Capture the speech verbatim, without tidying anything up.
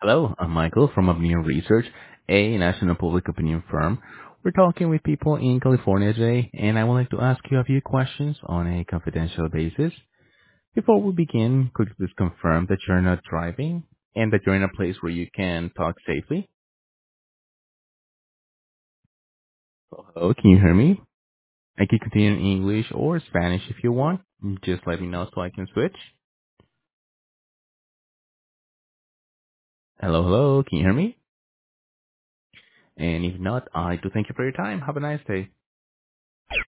Hello, I'm Michael from Opinion Research, a national public opinion firm. We're talking with people in California today, and I would like to ask you a few questions on a confidential basis. Before we begin, could you please confirm that you're not driving and that you're in a place where you can talk safely? Hello, can you hear me? I can continue in English or Spanish if you want. Just let me know so I can switch. Hello, hello, can you hear me? And if not, I do thank you for your time. Have a nice day.